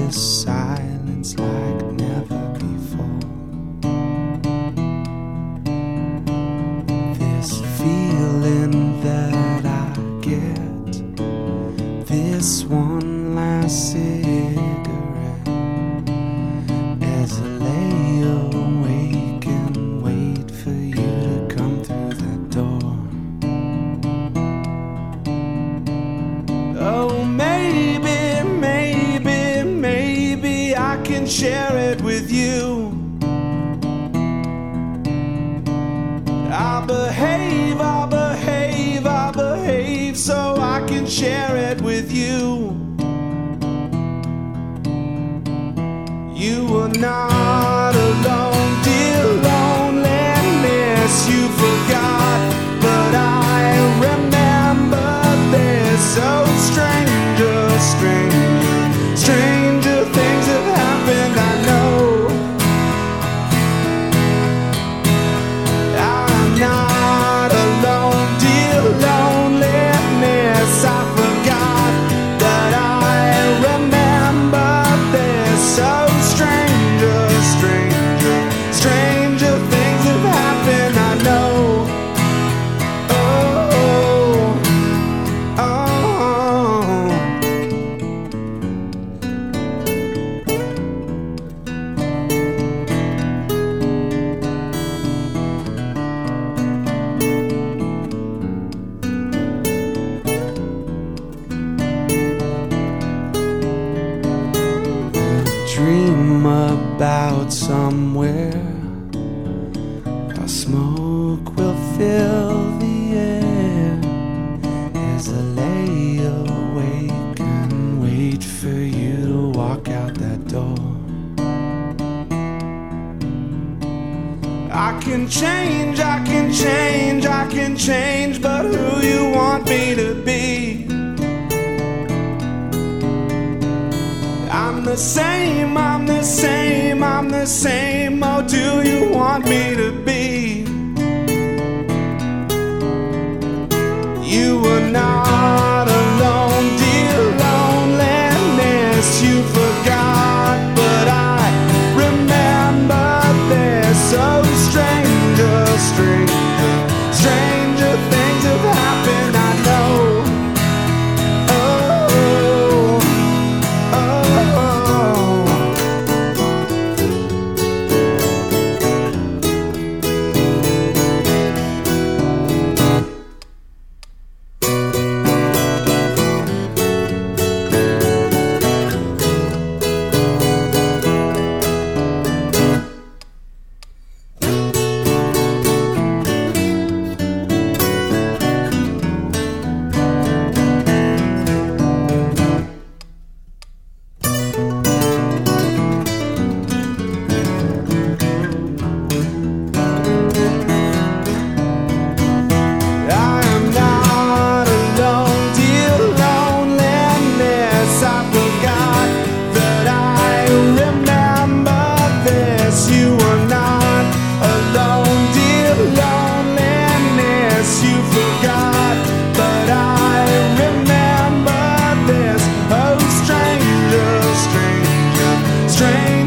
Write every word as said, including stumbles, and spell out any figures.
this silence like never before. This feeling that I get, this one last cigarette, as I lay awake and wait for you to come through that door. Oh, maybe, maybe, maybe I can share it with you. I behave, I behave, I behave so I can share it with you. You were not alone, dear loneliness, you forgot, but I remember this. Oh, stranger, stranger, stranger things have happened, I know. I'm not alone, dear loneliness, I forgot that I remember this. Oh, stranger, stranger, stranger things have happened, I know. Oh, oh. Dream about somewhere our smoke will fill the air as I lay awake and wait for you to walk out that door. I can change, I can change, I can change, but who you want me to be? I'm the same, I'm the same, I'm the same. Oh, do you want me to be? You were not alone, dear loneliness, you forgot, but I remember this. Oh, stranger, stranger, stranger things have happened, I know. Strange